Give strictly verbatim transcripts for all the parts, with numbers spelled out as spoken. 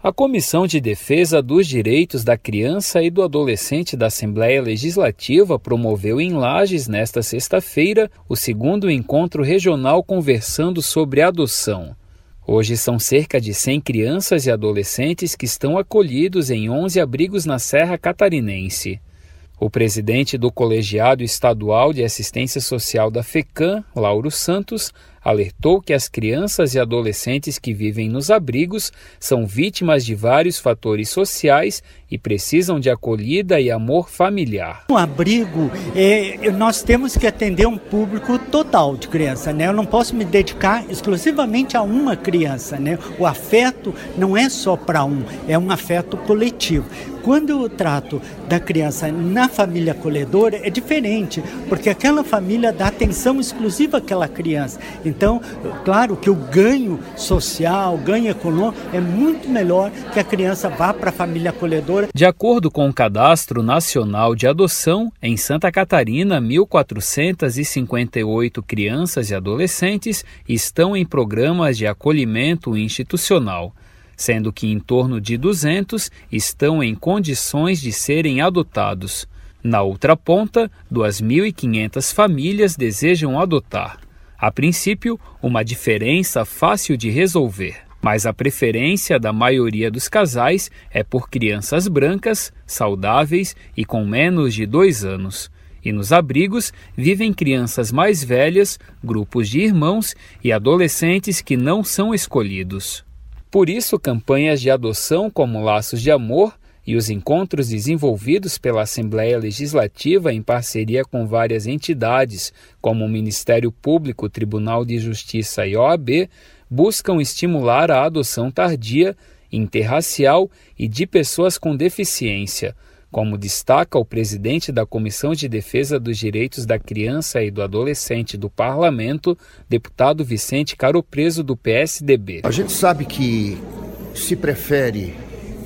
A Comissão de Defesa dos Direitos da Criança e do Adolescente da Assembleia Legislativa promoveu em Lages, nesta sexta-feira, o segundo encontro regional conversando sobre adoção. Hoje são cerca de cem crianças e adolescentes que estão acolhidos em onze abrigos na Serra Catarinense. O presidente do Colegiado Estadual de Assistência Social da FECAM, Lauro Santos, alertou que as crianças e adolescentes que vivem nos abrigos são vítimas de vários fatores sociais e precisam de acolhida e amor familiar. No abrigo, é, nós temos que atender um público total de criança, né? Eu não posso me dedicar exclusivamente a uma criança, né? O afeto não é só para um, é um afeto coletivo. Quando eu trato da criança na família acolhedora, é diferente, porque aquela família dá atenção exclusiva àquela criança. Então, claro que o ganho social, o ganho econômico é muito melhor que a criança vá para a família acolhedora. De acordo com o Cadastro Nacional de Adoção, em Santa Catarina, mil quatrocentas e cinquenta e oito crianças e adolescentes estão em programas de acolhimento institucional, sendo que em torno de duzentos estão em condições de serem adotados. Na outra ponta, duas mil e quinhentas famílias desejam adotar. A princípio, uma diferença fácil de resolver, mas a preferência da maioria dos casais é por crianças brancas, saudáveis e com menos de dois anos. E nos abrigos vivem crianças mais velhas, grupos de irmãos e adolescentes que não são escolhidos. Por isso, campanhas de adoção como Laços de Amor e os encontros desenvolvidos pela Assembleia Legislativa em parceria com várias entidades, como o Ministério Público, Tribunal de Justiça e O A B, buscam estimular a adoção tardia, interracial e de pessoas com deficiência, como destaca o presidente da Comissão de Defesa dos Direitos da Criança e do Adolescente do Parlamento, deputado Vicente Caropreso, do P S D B. A gente sabe que se prefere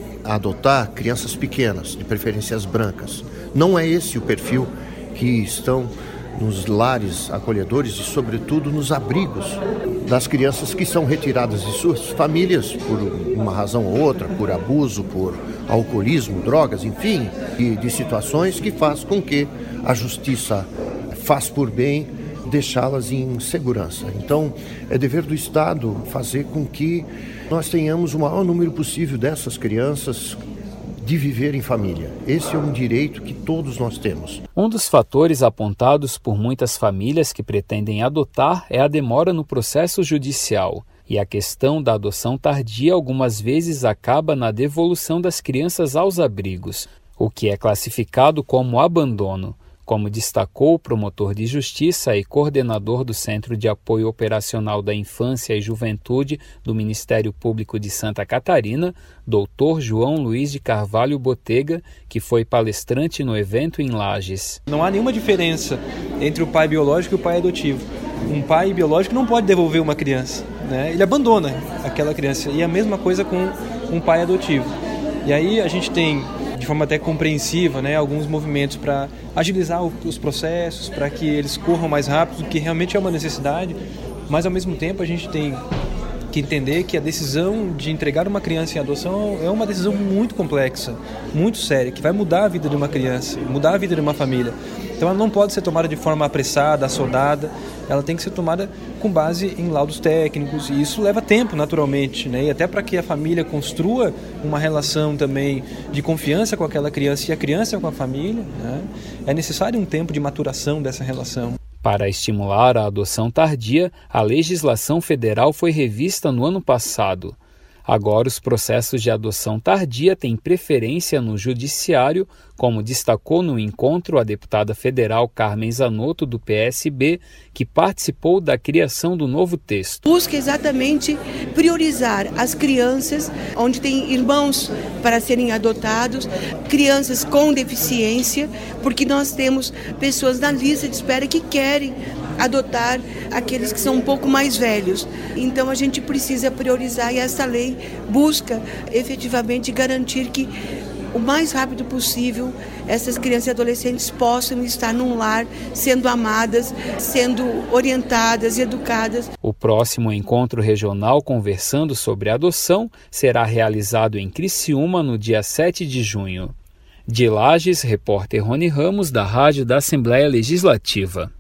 adotar crianças pequenas, de preferência as brancas. Não é esse o perfil que estão nos lares acolhedores e, sobretudo, nos abrigos das crianças que são retiradas de suas famílias por uma razão ou outra, por abuso, por alcoolismo, drogas, enfim, e de situações que faz com que a justiça faz por bem deixá-las em segurança. Então, é dever do Estado fazer com que nós tenhamos o maior número possível dessas crianças de viver em família. Esse é um direito que todos nós temos. Um dos fatores apontados por muitas famílias que pretendem adotar é a demora no processo judicial. E a questão da adoção tardia algumas vezes acaba na devolução das crianças aos abrigos, o que é classificado como abandono, como destacou o promotor de justiça e coordenador do Centro de Apoio Operacional da Infância e Juventude do Ministério Público de Santa Catarina, doutor João Luiz de Carvalho Botega, que foi palestrante no evento em Lages. Não há nenhuma diferença entre o pai biológico e o pai adotivo. Um pai biológico não pode devolver uma criança, né? Ele abandona aquela criança. E a mesma coisa com um pai adotivo. E aí a gente tem, de forma até compreensiva, né, alguns movimentos para agilizar os processos, para que eles corram mais rápido, que realmente é uma necessidade, mas ao mesmo tempo a gente tem que entender que a decisão de entregar uma criança em adoção é uma decisão muito complexa, muito séria, que vai mudar a vida de uma criança, mudar a vida de uma família. Então ela não pode ser tomada de forma apressada, assodada, ela tem que ser tomada com base em laudos técnicos, e isso leva tempo, naturalmente, né? E até para que a família construa uma relação também de confiança com aquela criança e a criança com a família, né? É necessário um tempo de maturação dessa relação. Para estimular a adoção tardia, a legislação federal foi revista no ano passado. Agora, os processos de adoção tardia têm preferência no judiciário, como destacou no encontro a deputada federal Carmen Zanotto, do P S B, que participou da criação do novo texto. Busca exatamente priorizar as crianças, onde tem irmãos para serem adotados, crianças com deficiência, porque nós temos pessoas na lista de espera que querem adotar aqueles que são um pouco mais velhos. Então a gente precisa priorizar, e essa lei busca efetivamente garantir que o mais rápido possível essas crianças e adolescentes possam estar num lar, sendo amadas, sendo orientadas e educadas. O próximo encontro regional conversando sobre adoção será realizado em Criciúma no dia sete de junho. De Lages, repórter Rony Ramos, da Rádio da Assembleia Legislativa.